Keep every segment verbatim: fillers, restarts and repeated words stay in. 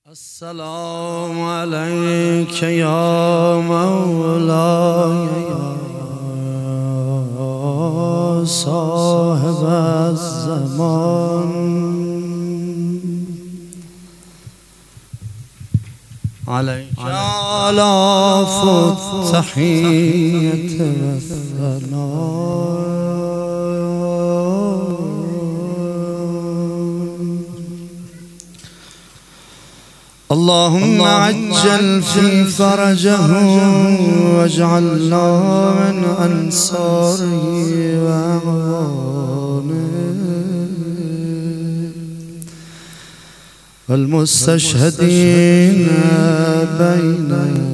السلام عليك يا مولاي يا صاحب الزمان عليك آلاف التحية والثناء اللهم عجل في فرجه واجعلنا من أنصاره وأعوانه والمستشهدين بين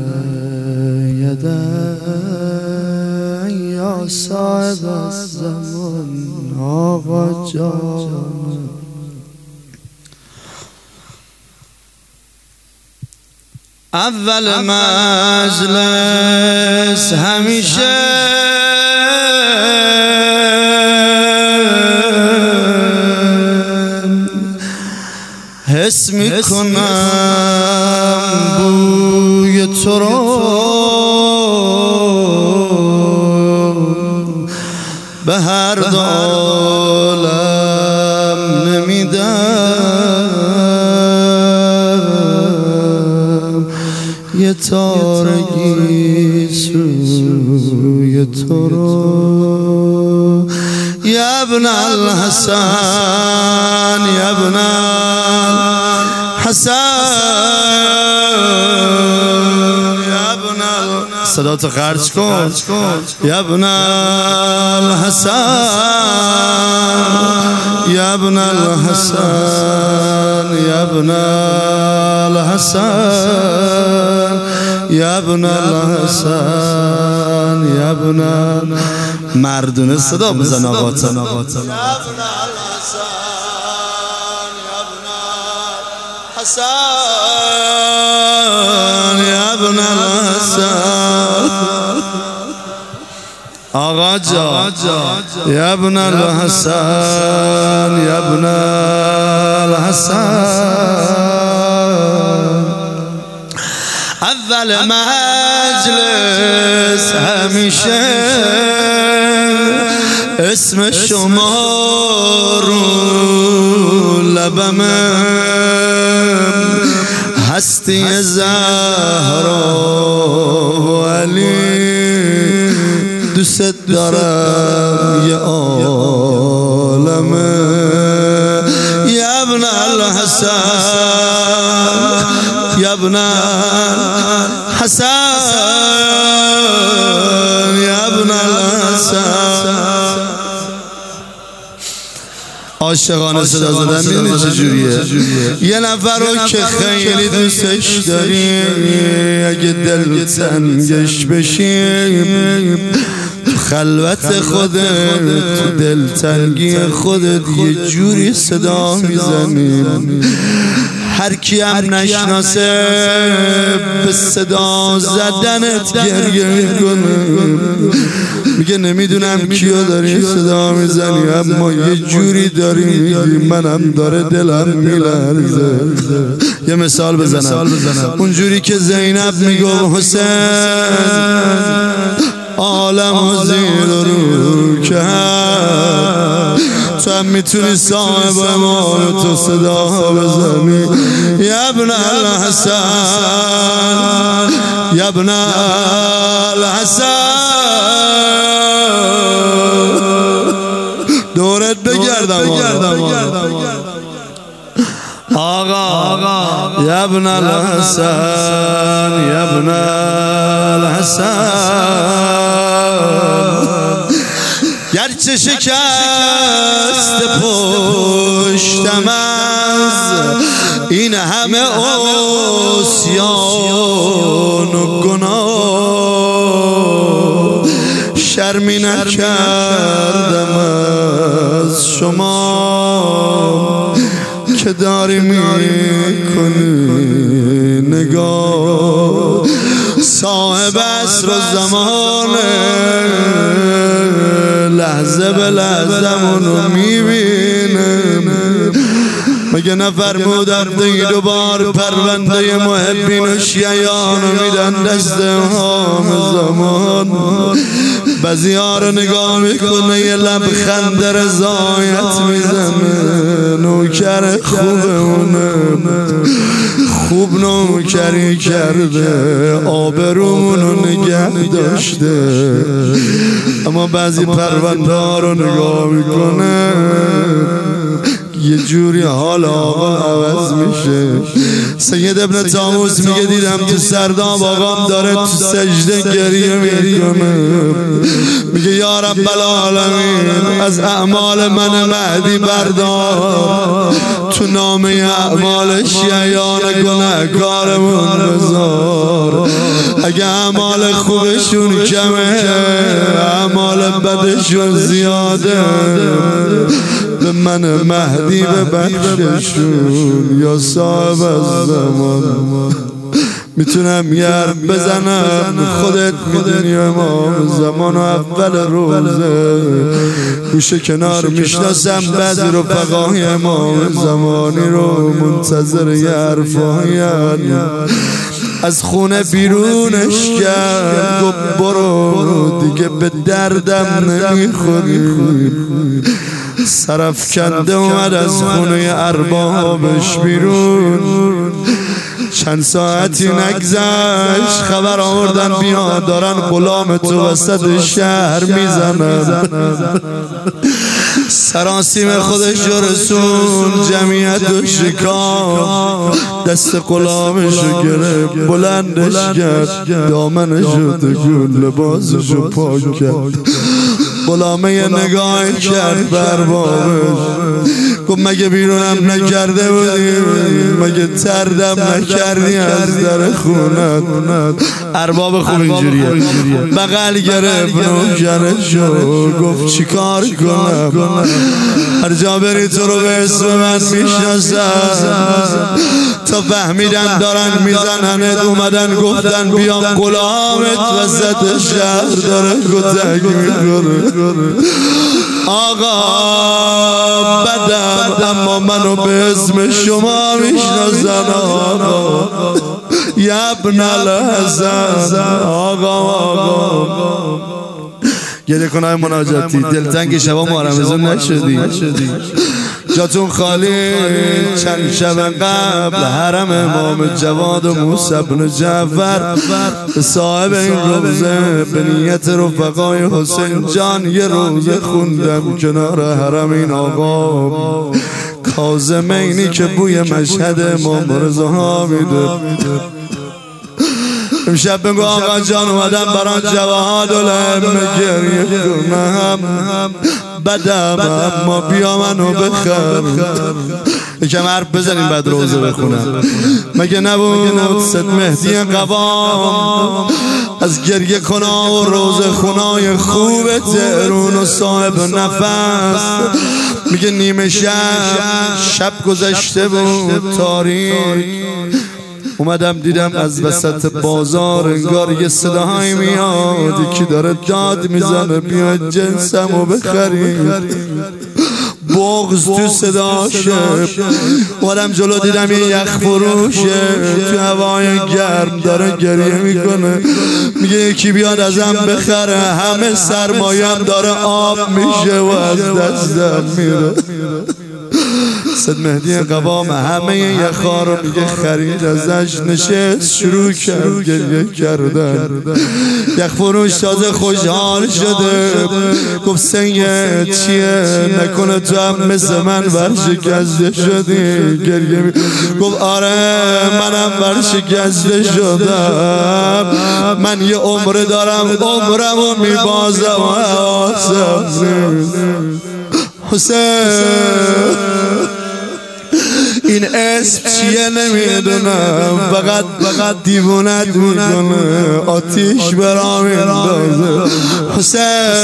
يدي يا صاحب الزمان آقا جان. اول مجلس همیشه حس میکنم بوی تو رو به هر دالم نمیدم یه تارگی سوی تو رو یا ابن الحسن یا ابن الحسن یا ابن صدا تو خرج کن یا ابن الحسن یا ابن الحسن یا ابن الحسن یا ابن الحسن یا ابن مردونه صدا بزن آقا تا یا ابن الحسن یا ابن الحسن یا ابن الحسن آقا جا یا ابن الحسن یا ابن الحسن. اول مجلس همیشه اسم شما رو لبمه هستی زهرا و علی دوست دارم یه عالمه یا ابن الحسن یا ابن الحسن یا ابن الحسن. عاشقانه صدا زدن میدونی چجوریه؟ یه نفر رو که خیلی دوستش داری اگه دل تنگش بشیم تو خلوت خودت تو دل تنگی خودت یه جوری صدا میزنیم هر کی هم نشناسه به صدا زدنت گریه میکنه میگه نمیدونم کیو داری صدا میزنی اما یه جوری داری میگی منم داره دلم میلرزه. یه مثال بزنم اون جوری که زینب میگو حسین عالم و زیر رو که تو هم میتونی صاحب امان تو صدا بزنی یا ابن الحسن یا ابن الحسن. دورت بگردم آقا یا ابن الحسن یا ابن الحسن. گرچه شکست پشتم از این همه عصیان و گناه شرمی نکردم از شما که داری میکنی نگاه صاحب عصر و زمانه لحظه به لحظه منو میبینم مگه نفرمودم دی دوبار پرونده محبین و شیعیانو میدن دست امام زمان. بعضی ها رو نگاه میکنه یه لبخند رضایت میزنه، نوکر خوبمونه، خوب نوکری کرده، آبرومونو نگه داشته. اما بعضی پرونده ها رو نگاه میکنه یه جوری حال آقا عوض میشه. سید ابن طاووس میگه دیدم تو سرداب آقام داره تو سجده گریه میکنه، میگه یا رب العالمین از اعمال من مهدی بردار، تو نامه اعمال شیعیان گناهکارمون بذار. اگه اعمال خوبشون کمه اعمال بدشون زیاده، به من مهدی ببخششون یا صاحب الزمان. میتونم یه حرف بزنم خودت میدونی امام زمان و اول روزه گوشه کنار میشناسم بعضی رفقای امام زمانی رو منتظر یه حرفایی از خونه بیرونش کرد، گفت برو دیگه به دردم نمیخوری. سرف کنده اومد از خونه اربابش بیرون، چند ساعتی نگذشت خبر آوردن بیا دارن غلام تو وسط شهر میزنن. سراسیم خودش رسون جمعیت و شکاف، دست غلامشو گرفت بلندش کرد، دامنشو تکون لباسشو پاک کرد. غلامه نگاه کرد بر بابش، گفت مگه بیرونم نکرده بودی؟ مگه تردم نکردی از در خونت؟ ارباب خوب اینجوریه، بغل گرفت نوکرشو گفت چی کار کنم؟ هر جا بری تو رو به اسم من میشناسن، تا فهمیدن دارن میزننت اومدن گفتن بیام غلامت وسط شهر داره کتک میکنه. آقا بدم اما منو به اسم شما میشناسن. آقا یا ابن الحسن. آقا آقا گریه کنای مناجاتی دلتنگ شبا محرمزون نشدی، جاتون خالی. چند شب قبل حرم امام جواد و موسی بن جعفر صاحب این روزه به نیت رفقای حسین جان یه روزه خوندم کنار حرم این آقا کاظمینی که بوی مشهد امام رضا میده. امشب بگو آقا جان اومدم بران جواد العلم گریه کنم، بدم اما بیا منو بخر. یکم حرف بزنیم بعد روزه بخونم. مگه نبود سید مهدی قوام از گریه کنا و روزه خونای خوب تهرون و صاحب نفس؟ میگه نیمه شب شب گذشته بود تاریک، اومدم دیدم از وسط بازار انگار یه صداهایی میاد، یکی داره داد میزنه بیاید جنسمو بخرید. بغض تو صداشه، اومدم جلو دیدم یه یخ فروشه تو هوای گرم داره گریه میکنه، میگه یکی بیاد ازم بخره، همه سرمایم داره آب میشه و از دستم میره. سید مهدی قوام همه یخا رو میگه خرید، ازش نشست شروع کرد گریه کردن. یخ فروش تازه خوشحال شده، گفت سید چیه؟ نکنه تو هم مثل من ورشکسته شدی؟ گریه می گفت آره منم ورشکسته شدم، من یه عمر دارم عمرمو میبازم و حواسم. حسین این اسم چیه نمیدونم، فقط فقط دیوونت میکنه، آتیش برا میندازه. حسین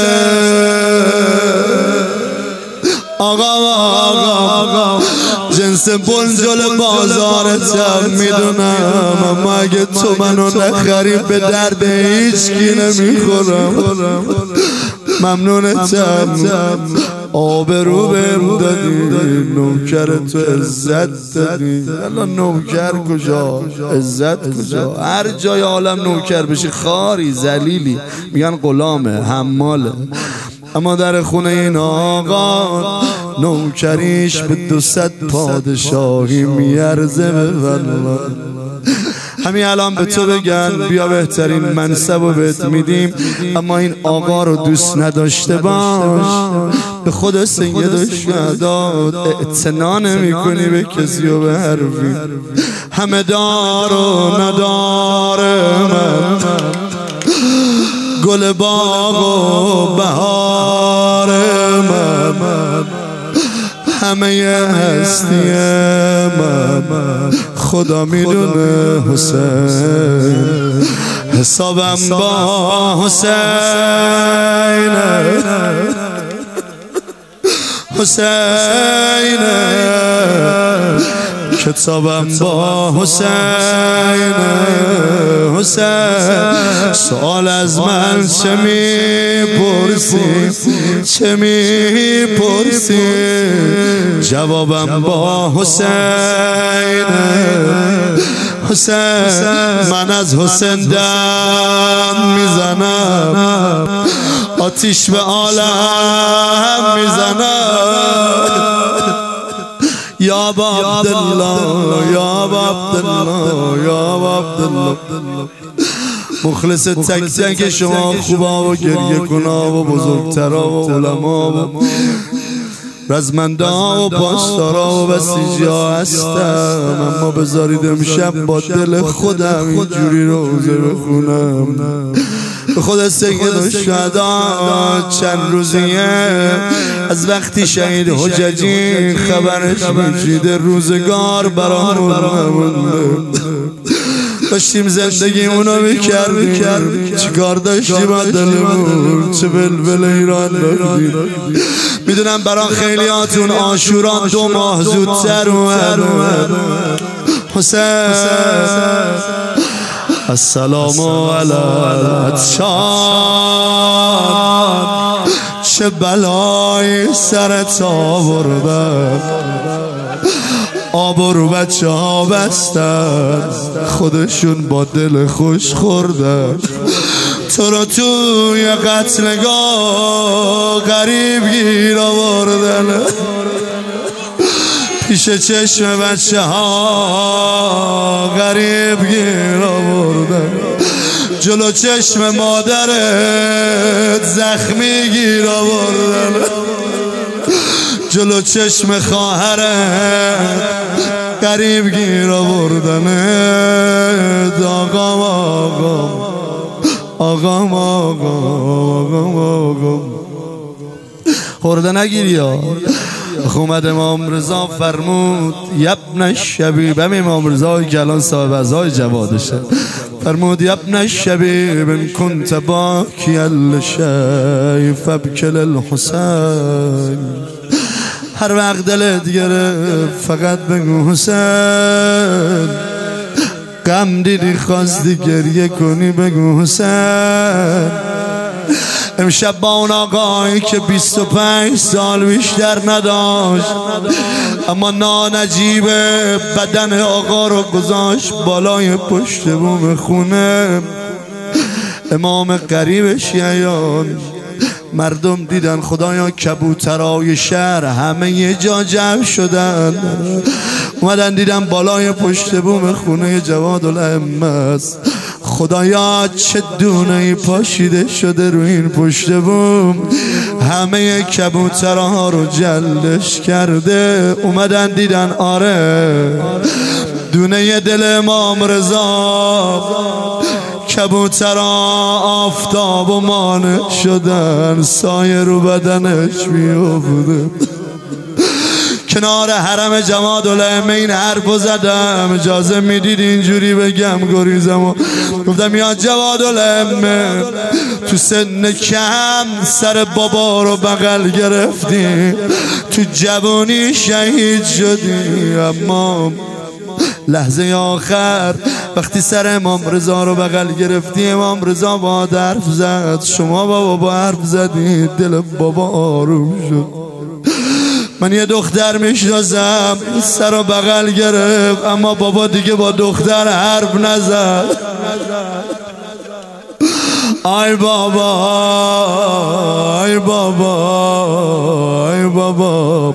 آقا آقا جنس بنجل بازارتم میدونم، اما اگه تو منو نخری به درد هیچ کی نمیخورم. ممنونتم آبرو بهم دادی، نوکر تو عزت دادی. الان نوکر کجا، عزت کجا؟ هر جای عالم نوکر بشی خاری ذلیلی، میگن غلامه، حماله. اما در خونه این آقا نوکریش به دو صد پادشاهی میارزه به والله. همین الان به تو بگن بیا بهترین منصب رو بهت میدیم، اما این آقا رو دوست نداشته باش، به خود سید الشهدا اعتنا نمی کنی به کسی و به حرفی. همه دار و ندار من، گل باغ و بهار من، همه هستی من خدا میدونه حسین. حسابم با حسین، حسین کتابم با حسین. حسین سوال از من چه میپرسی، چه میپرسی؟ جوابم با حسین. حسین من از حسین دم میزنم، آتیش به عالم میزنم. یا عبدالله، یا عبدالله، یا عبدالله. مخلص تک تک شما خوبا و گریه کنا و بزرگترا و علما و رزمندا و پاسدارا و بسیجی ها هستم، اما بذارید امشب با دل خودم اینجوری روزه بخونم. به خود سید الشهدا چند روزیه از وقتی شهید حججی خبرش میشیده روزگار برامون نمونده. داشتیم زندگی اونو میکردیم، چیکار داشتیم با دلمون، چه بلبل ایران داشتیم. میدونم برای خیلی هاتون عاشورا دو ماه زودتر اومد. حسین السلام علی عطشان، چه بلایی سرت آوردن، آب رو بچه ها بستن، خودشون با دل خوش خوردن. تو رو توی قتلگاه غریب گیر آوردن، پیش چشم بچه ها غریب گیر آوردن، جلو چشم مادرت زخمی گیر آوردن، جلو چشم خواهرت غریب گیر آوردن. آقام آقام آقام آقام آقام خورده نگیری یا اومد امام رضا فرمود یبن الشبیب، هم امام رضا کلان صاحب ازای جوادشه، فرمود یبن الشبیب ان کنت باکیا لشیء فابکل الحسین. هر وقت دلت گرفت فقط بگو حسین، غم دیدی خواستی گریه کنی بگو حسین. امشب با اون آقایی که بیست و پنج سال بیشتر نداشت، اما نانجیب بدن آقا رو گذاشت بالای پشت بوم خونه، امام قریب شیعیان. مردم دیدن خدایا کبوترای شهر همه یه جا جمع شدن، اومدن دیدن بالای پشت بوم خونه جواد الائمه است. خدایا چه دونه پاشیده شده روی این پشت بوم، همه کبوترها رو جلدش کرده. اومدن دیدن آره دونه دل امام رضا، کبوترها آفتاب و مانع شدن، سایه رو بدنش میافته. کنار حرم جواد الائمه این حرفو زدم، اجازه میدید اینجوری بگم گریزم و گفتم یا جواد الائمه تو سن کم سر بابا رو بغل گرفتی، تو جوانی شهید شدی، اما لحظه آخر وقتی سر امام رضا رو بغل گرفتی امام رضا با حرف زد، شما با بابا حرف زدی، دل بابا آروم شد. من یه دختر میشناسم سر و بغل گرفت، اما بابا دیگه با دختر حرف نزد. آی بابا آی بابا آی بابا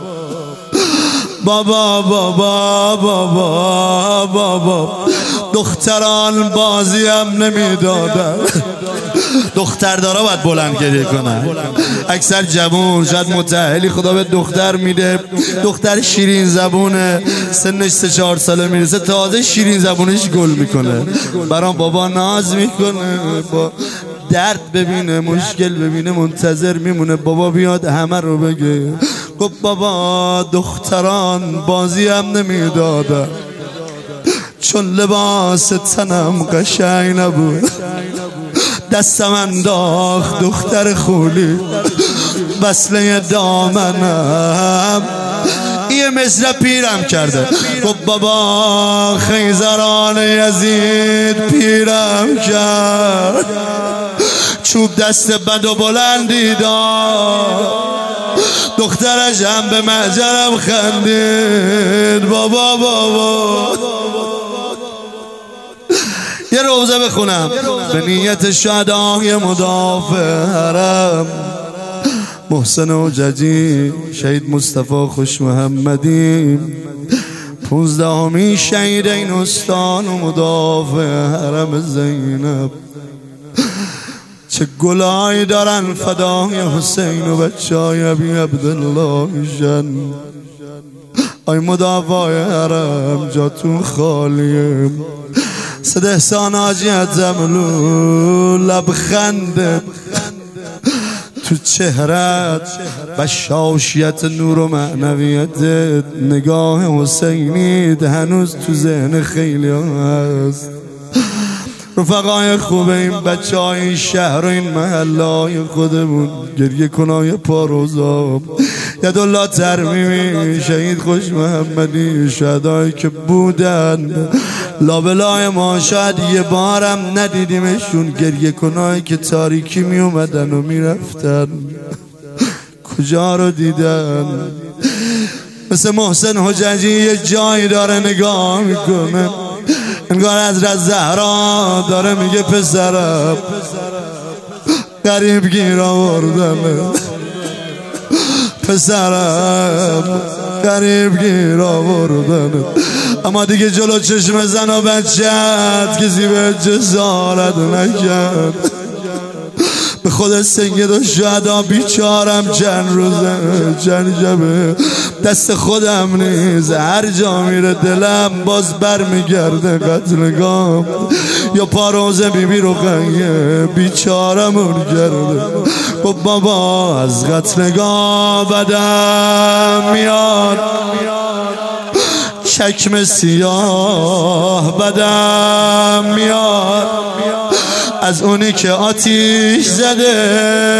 بابا بابا بابا بابا دختران بازی هم نمیدادن. دختر دارا باید بلند گریه کنن. اکثر جوون شاید متأهلی خدا به دختر میده، دختر شیرین زبونه، سنش سه چهار ساله میرسه تازه شیرین زبونش گل میکنه، برام بابا ناز میکنه، با درد ببینه مشکل ببینه منتظر میمونه بابا بیاد همه رو بگه. گفت بابا دختران بازی هم نمیدادن چون لباس تنم قشنگ نبود، دستم انداخت دختر خولی وصله دامنم یه مثل پیرم کرده. گفت بابا خیزران یزید پیرم کرد، چوب دست بد و بلندی داد، دخترش هم به محجرم خندید. بابا بابا یه روزه بخونم به نیت شهدای مدافع حرم محسن حججی شهید مصطفی خوش محمدی، پونزدهمین شهید این استان و مدافع حرم زینب. چه گلایی دارن فدای حسین و بچه های ابی عبدالله جن. آی مدافع حرم جاتون خالیه. صد احسان حاجی زملو لبخندت تو چهرت بشاشیت نور و معنویتت، نگاه حسینیت هنوز تو ذهن خیلی هست. رفقای خوب این بچه های این شهر و این محله های خودمون، گریه کنای پاروزا، یدالله ترمیمی شهید خوش محمدی، شهدایی که بودن لابلای ما شاید یه بارم ندیدیمشون، گریه کنایی که تاریکی می اومدن و می رفتن، کجا رو دیدن؟ مثل محسن حججی یه جایی داره نگاه میکنه، انگار حضرت زهرا داره میگه پسرم غریب گیر آوردم، پسرم غریب گیر آوردن، اما دیگه جلو چشم زن و بچت کسی به جسارت نکرد. به خود سید و شهدا بیچارم چند روزه چند شبه دست خودم نیست، هر جا میره دلم باز بر میگرده قتلگام، یا پاروزه بیبی رو خنگه بیچارمون کرده. گفت بابا از قتلگاه بدم میاد، چکم سیاه بدم میاد، از اونی که آتیش زده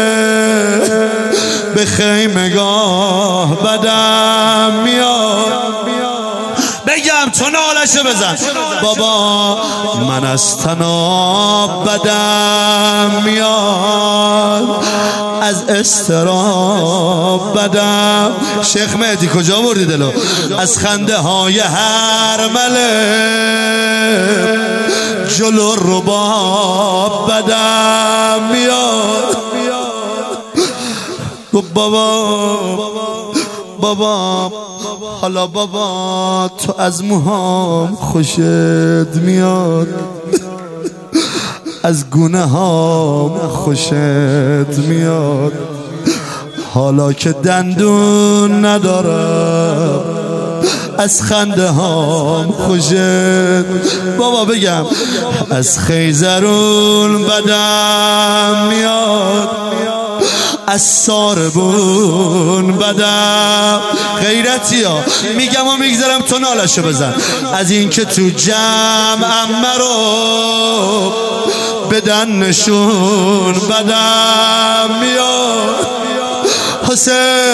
به خیمگاه بدم میاد. بگم تو نالشو بزن بابا من از تناب بدم میاد، از استراب بدم. شیخ مهدی کجا بردی دلو؟ از خنده های هر ملک جلو رباب بدم میاد. بابا بابا حالا بابا تو از موهام خوشت میاد، از گونه هام خوشت میاد، حالا که دندون ندارم از خنده هام خوشت. بابا بگم از خیزرون بدم میاد، از ساربون بدم. غیرتی ها میگم و میگذارم تو نالشو بزن، از این که تو جمع رو بدن نشون بدم میاد. حسین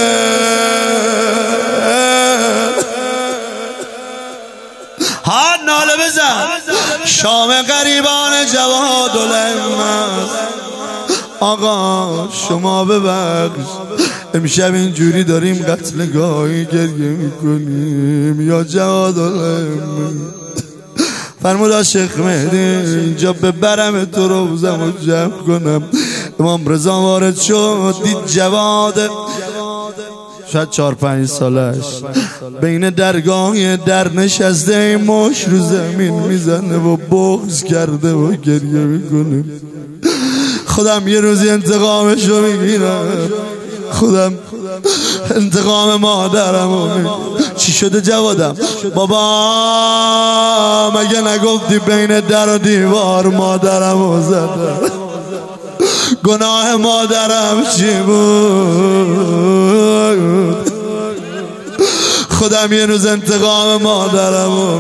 ها ناله بزن، شام غریبان جواد الامت. آقا شما ببخش امشب اینجوری داریم قتلگاهی گریه میکنیم یا جواد علم. فرمود شیخ مهدی اینجا ببرم تو روزم رو جمع کنم. امام رضا وارد شد، دید جواد شاید چار پنج سالش بین درگاه در نشسته، مش رو زمین میزنه و بغض کرده و گریه میکنه. خودم یه روزی انتقامشو میگیرم، خودم انتقام مادرم. چی شده جوادم؟ بابا مگه نگفتی بین در و دیوار مادرم زده؟ گناه مادرم چی بود؟ خودم یه روز انتقام مادرم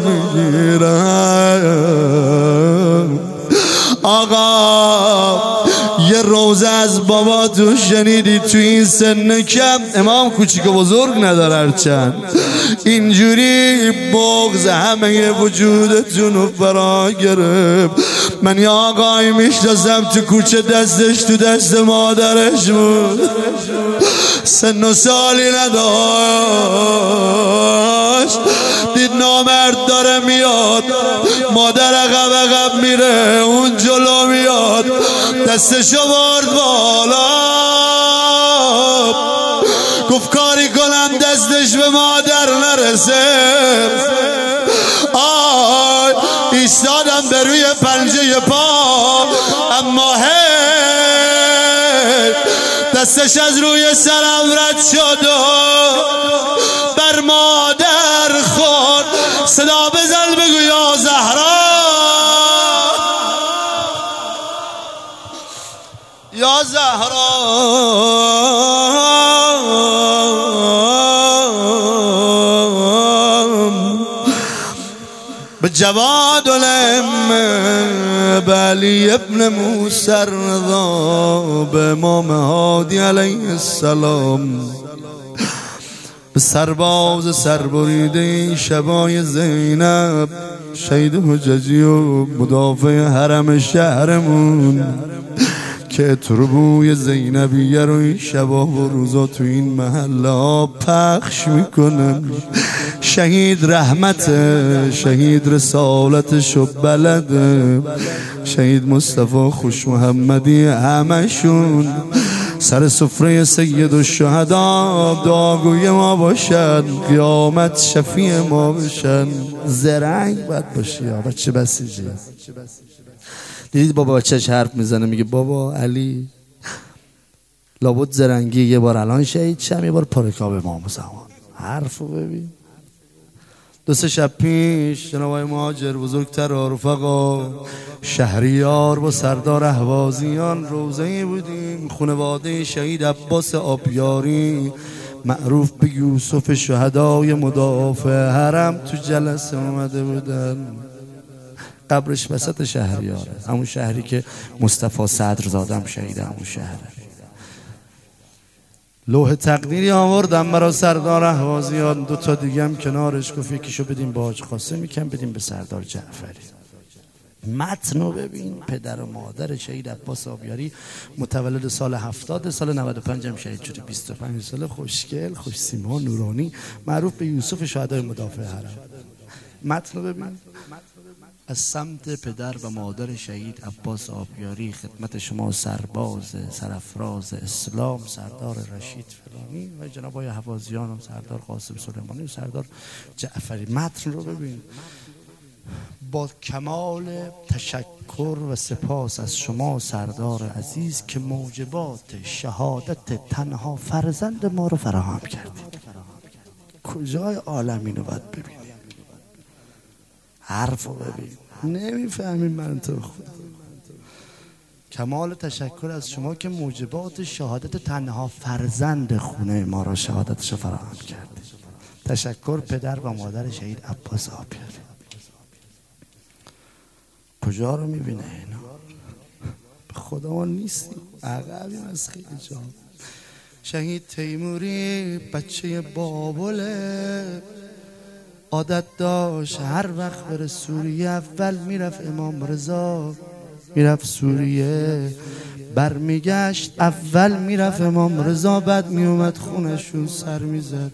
میگیرم. آقا یه روزه از بابا تو شنیدی تو این سن کم، امام کوچیک و بزرگ نداره هرچند اینجوری بغض همه وجودتون رو فرا گرفت. من یه آقای میشناسم تو کوچه دستش تو دست مادرش بود، سن و سالی نداشت، دید نامرد داره میاد، مادر عقب عقب میره، اون جلو میاد، دستشو برد بالا، گفت کاری کنم دستش به مادر نرسه. آی ایستادم به روی پنجه پا، اما هی دستش از روی سرم رد شد و بر مادر خورد. صدا بزن بگو یا زهرا، یا زهرا. به جواد الام، به علی ابن موسی رضا، به امام هادی علیه السلام، به سرباز سربریده شبای زینب، شهید حججی و مدافع حرم شهرمون که تربوی زینبیه رو این شبا و روزا تو این محله ها پخش میکنن. شهید رحمت، شهید رسالتشو بلده، شهید مصطفی خوش محمدی، همشون سر سفره سید الشهدا دعاگوی ما باشن، قیامت شفیع ما باشن. زرنگ باید باشی یا بچه بسیجی. دیدید بابا بچهش حرف میزنه میگه بابا علی لابد زرنگی، یه بار الان شهید شم، یه بار پارکاب امام زمان. حرفو ببین. دو سه شب پیش جناب آقای مهاجر بزرگتر و رفقا شهریار با سردار اهوازیان روزه‌ای بودیم، خانواده شهید عباس آبیاری معروف به یوسف شهدای مدافع حرم تو جلسه اومده بودن. قبرش وسط شهریاره، همون شهری که مصطفی صدرزاده شهید همون شهره. لوح تقدیری آوردم برای سردار اهوازیان، دو تا دیگه هم کنارش، گفت یکیشو بدیم به حاج قاسم، یکم بدیم به سردار جعفری. متنو ببین. پدر و مادر شهید عباس آبیاری متولد سال هفتاد، سال نود و پنج هم شهید شده، بیست و پنج ساله، خوشگل، خوش سیما، نورانی، معروف به یوسف شهدای مدافع حرم. متنو ببین. از سمت پدر و مادر شهید عباس آبیاری خدمت شما سرباز سرافراز اسلام سردار رشید فلانی و جناب آقای اهوازیان و سردار قاسم سلیمانی و سردار جعفری. متن رو ببین. با کمال تشکر و سپاس از شما سردار عزیز که موجبات شهادت تنها فرزند ما رو فراهم کردید. کجای عالم اینو باید ببینید؟ حرف رو ببین. نمیفهمین من تو خود. کمال تشکر از شما که موجبات شهادت تنها فرزند خونه ما را شهادتش فراهم کردید. تشکر پدر و مادر شهید عباس آبیاری. کجا رو میبینه اینا؟ به خدا ما نیستیم، عقبیم از خیلی جا. شهید تیموری بچه بابله، عادت داشت هر وقت بره سوریه اول میرفت امام رضا، میرفت سوریه برمیگشت اول میرفت امام رضا، بعد میومد خونشون سر میزد.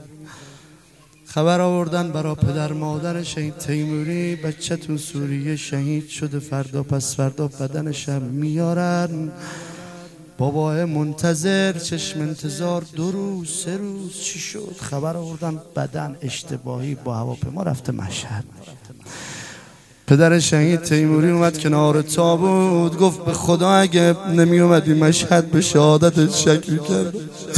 خبر آوردن برا پدر مادر شهید تیموری بچه‌تون سوریه شهید شده، فردا پس فردا بدنش هم میارن. بابا منتظر، چشم انتظار، دو روز سه روز چی شد؟ خبر آوردن بدن اشتباهی با هواپیما رفته مشهد. پدر شهید تیموری اومد کنار تابوت گفت به خدا اگه نمی اومدی مشهد به شهادتت شک می‌کردم.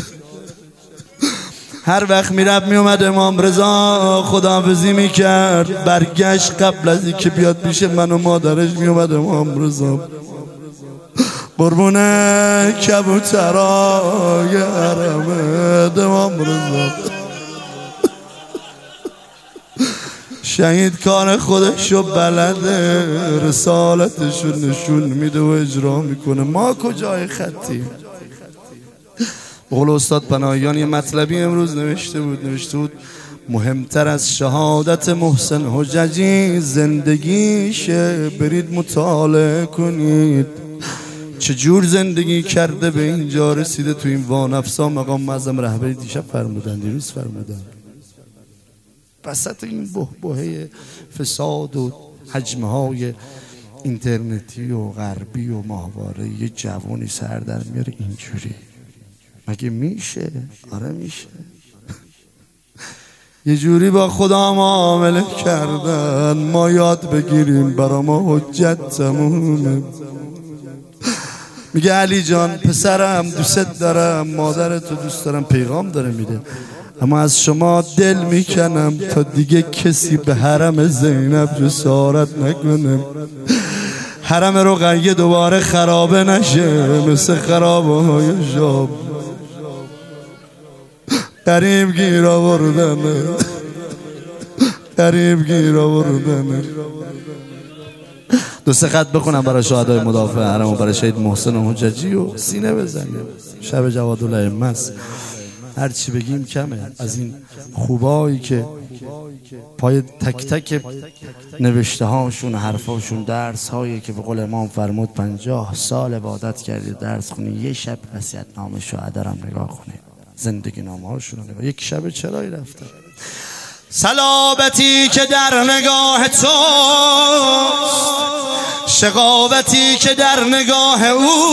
هر وقت میرفت میومد امام رضا خداحافظی میکرد، برگشت قبل از اینکه بیاد پیش من و مادرش میومد امام رضا قربونه کبوترای حرمت امام رضا. شهید کار خودشو بلده، رسالتشو نشون میده و اجرا میکنه. ما کجای خطیم؟ بقول استاد پناهیان یه مطلبی امروز نوشته بود نوشته بود مهمتر از شهادت محسن حججی زندگیشه، برید مطالعه کنید چجور زندگی کرده به اینجا رسیده. تو این وانفسا مقام معظم رهبری دیشب فرمودن، دیروز فرمودن، وسط این بحبوحه فساد و حجمه های اینترنتی و غربی و ماهواره یه جوانی سر در میاره اینجوری. مگه میشه؟ آره میشه. یه جوری با خدا معامله کردن ما یاد بگیریم، برا ما حجت تمومه. میگه علی جان پسرم دوست دارم، مادرتو دوست دارم، پیغام داره میده، اما از شما دل میکنم تا دیگه کسی به حرم زینب جسارت نکنه، حرم رقیه دوباره خرابه نشه مثل خرابه های شاب. قریب گیر آوردنه، قریب گیر آوردنه. دو سه خط بخونم برای شهدای مدافع حرم و برای شهید محسن حججی و سینه بزنیم. شب جوادالائمه است، هر چی بگیم کمه. از این خوبایی که پای تک تک نوشته هاشون حرفاشون درس هایی که به قول امام فرمود پنجاه سال عبادت کردید درس خونی، یه شب وصیت نامه شهدا رو نگاه کنید، زندگی نامه هاشون رو نگاه. یک شب چرایی رفته. صلابتی که در نگاه توست، شقاوتی که در نگاه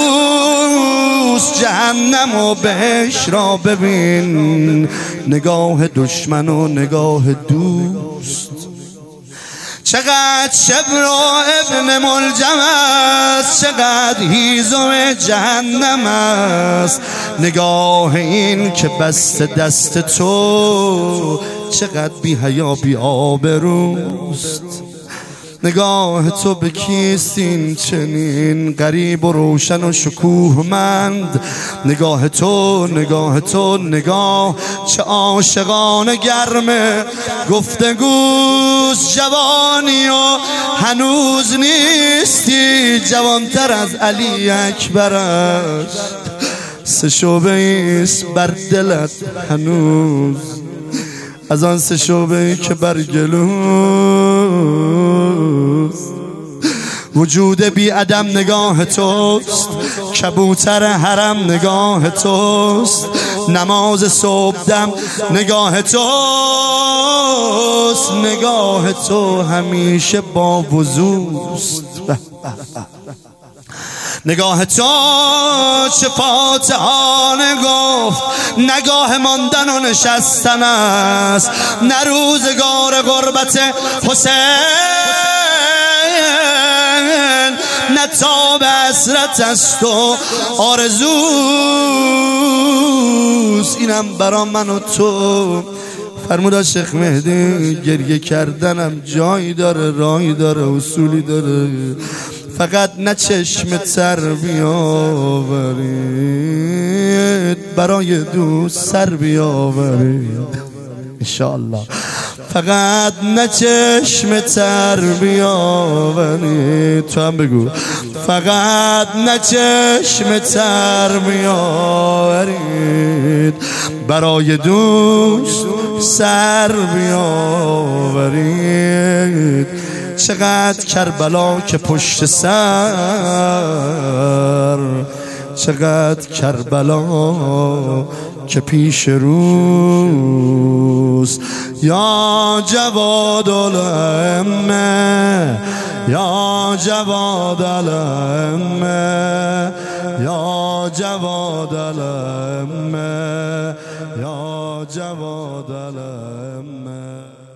اوست، جهنم و بهش را ببین، نگاه دشمن و نگاه دوست. چقدر شبر و ابن ملجم است، چقدر هیزم جهنم است، نگاه این که بست دست تو، چقدر بی حیا بی آبروست. نگاه تو به کیست این چنین غریب و روشن و شکوهمند، نگاه تو نگاه تو نگاه چه عاشقانه گرمه، گفتگوست جوانی و هنوز نیستی جوانتر از علی اکبر است، سه شعبه ایست بر دلت هنوز از آن سه شعبه ای که بر گلوست. وجود بی عدم نگاه توست، کبوتر حرم نگاه توست، نماز صبح دم نگاه توست، نگاه تو همیشه با وضوست. نگاه تو چه فاتحانه گفت، نگاه ماندن و نشستن است، نه روزگار غربت حسین، نه تاب حسرت است و آرزوست. اینم برا من و تو فرمود شیخ مهدی، گریه کردنم جایی داره، راهی داره، اصولی داره، فقط نه چشم تر بیاورید، برای دوست سر بیاورید انشاءالله، فقط نه چشم تر بیاورید. تو هم بگو فقط نه چشم تر بیاورید، برای دوست سر بیاورید. چقدر کربلا که پشت سر، چقدر کربلا که پیش روست. یا جواد الائمه، یا جواد الائمه، یا جواد الائمه، یا جواد الائمه.